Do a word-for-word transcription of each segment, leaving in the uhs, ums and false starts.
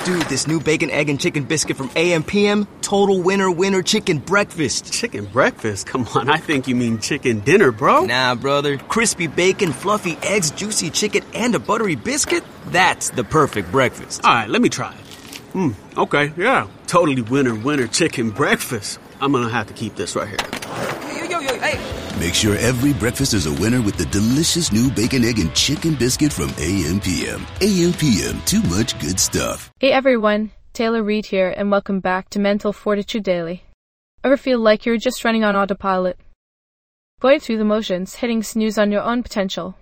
Dude, this new bacon, egg, and chicken biscuit from A M P M, total winner, winner chicken breakfast. Chicken breakfast? Come on, I think you mean chicken dinner, bro. Nah, brother. Crispy bacon, fluffy eggs, juicy chicken, and a buttery biscuit? That's the perfect breakfast. All right, let me try it. Hmm, okay, yeah. Totally winner, winner chicken breakfast. I'm gonna have to keep this right here. Yo, yo, yo, hey. Make sure every breakfast is a winner with the delicious new bacon, egg, and chicken biscuit from A M P M. A M P M, too much good stuff. Hey everyone, Taylor Reid here, and welcome back to Mental Fortitude Daily. Ever feel like you're just running on autopilot? Going through the motions, hitting snooze on your own potential.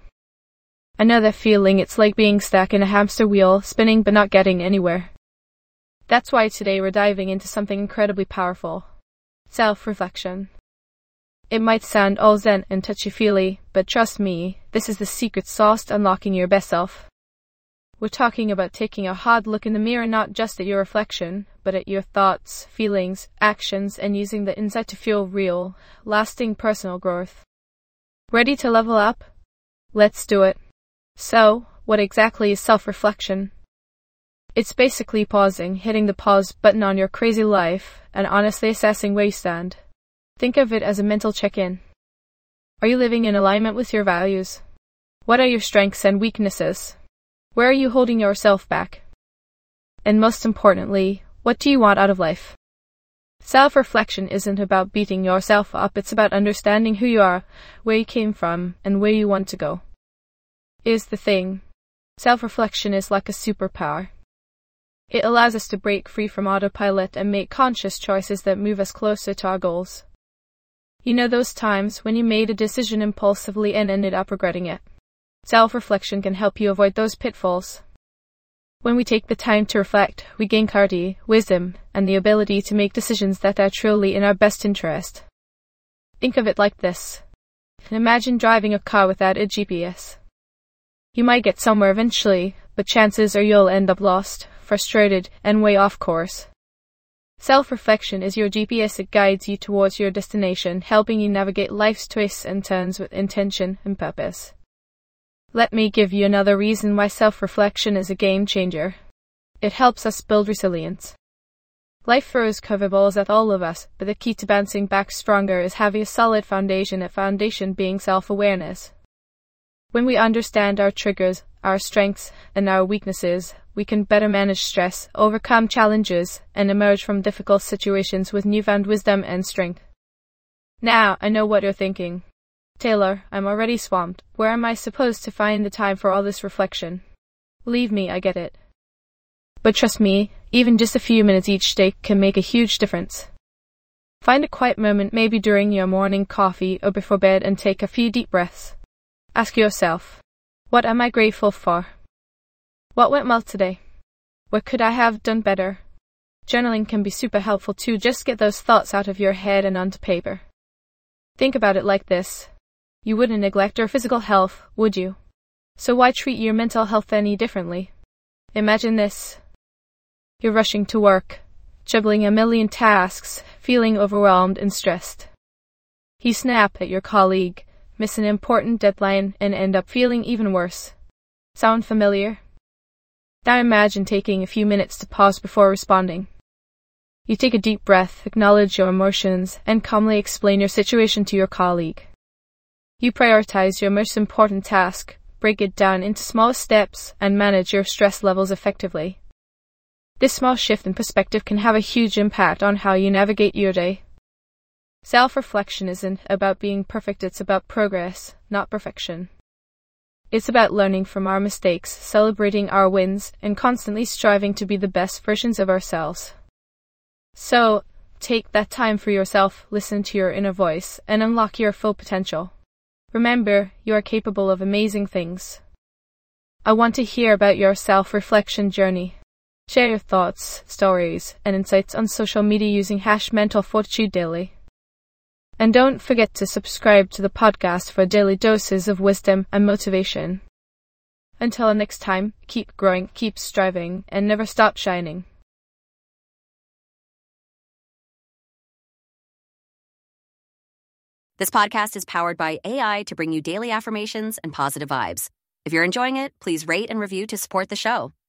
I know that feeling. It's like being stuck in a hamster wheel, spinning but not getting anywhere. That's why today we're diving into something incredibly powerful. Self-reflection. It might sound all zen and touchy-feely, but trust me, this is the secret sauce to unlocking your best self. We're talking about taking a hard look in the mirror, not just at your reflection, but at your thoughts, feelings, actions, and using the insight to fuel real, lasting personal growth. Ready to level up? Let's do it. So, what exactly is self-reflection? It's basically pausing, hitting the pause button on your crazy life, and honestly assessing where you stand. Think of it as a mental check-in. Are you living in alignment with your values? What are your strengths and weaknesses? Where are you holding yourself back? And most importantly, what do you want out of life? Self-reflection isn't about beating yourself up, it's about understanding who you are, where you came from, and where you want to go. Here's the thing. Self-reflection is like a superpower. It allows us to break free from autopilot and make conscious choices that move us closer to our goals. You know those times when you made a decision impulsively and ended up regretting it? Self-reflection can help you avoid those pitfalls. When we take the time to reflect, we gain clarity, wisdom, and the ability to make decisions that are truly in our best interest. Think of it like this. Imagine driving a car without a G P S. You might get somewhere eventually, but chances are you'll end up lost, frustrated, and way off course. Self-reflection is your G P S that guides you towards your destination, helping you navigate life's twists and turns with intention and purpose. Let me give you another reason why self-reflection is a game changer. It helps us build resilience. Life throws curveballs at all of us, but the key to bouncing back stronger is having a solid foundation, a foundation being self-awareness. When we understand our triggers, our strengths, and our weaknesses, we can better manage stress, overcome challenges, and emerge from difficult situations with newfound wisdom and strength. Now, I know what you're thinking. Taylor, I'm already swamped. Where am I supposed to find the time for all this reflection? Believe me, I get it. But trust me, even just a few minutes each day can make a huge difference. Find a quiet moment, maybe during your morning coffee or before bed, and take a few deep breaths. Ask yourself, what am I grateful for? What went well today? What could I have done better? Journaling can be super helpful too. Just get those thoughts out of your head and onto paper. Think about it like this. You wouldn't neglect your physical health, would you? So why treat your mental health any differently? Imagine this. You're rushing to work, juggling a million tasks, feeling overwhelmed and stressed. You snap at your colleague, miss an important deadline, and end up feeling even worse. Sound familiar? Now imagine taking a few minutes to pause before responding. You take a deep breath, acknowledge your emotions, and calmly explain your situation to your colleague. You prioritize your most important task, break it down into small steps, and manage your stress levels effectively. This small shift in perspective can have a huge impact on how you navigate your day. Self-reflection isn't about being perfect, it's about progress, not perfection. It's about learning from our mistakes, celebrating our wins, and constantly striving to be the best versions of ourselves. So, take that time for yourself, listen to your inner voice, and unlock your full potential. Remember, you are capable of amazing things. I want to hear about your self-reflection journey. Share your thoughts, stories, and insights on social media using hash Mental Fortitude Daily. And don't forget to subscribe to the podcast for daily doses of wisdom and motivation. Until next time, keep growing, keep striving, and never stop shining. This podcast is powered by A I to bring you daily affirmations and positive vibes. If you're enjoying it, please rate and review to support the show.